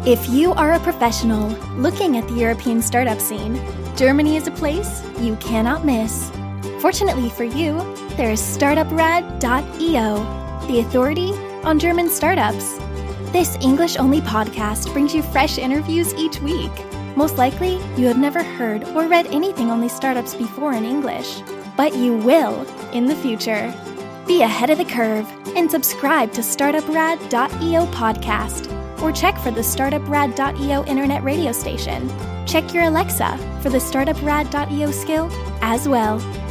If you are a professional looking at the European startup scene, Germany is a place you cannot miss. Fortunately for you, there is StartupRad.io, the authority on German startups. This English-only podcast brings you fresh interviews each week. Most likely, you have never heard or read anything on these startups before in English, but you will in the future. Be ahead of the curve and subscribe to StartupRad.io podcast, or check for the StartupRad.io internet radio station. Check your Alexa for the StartupRad.io skill as well.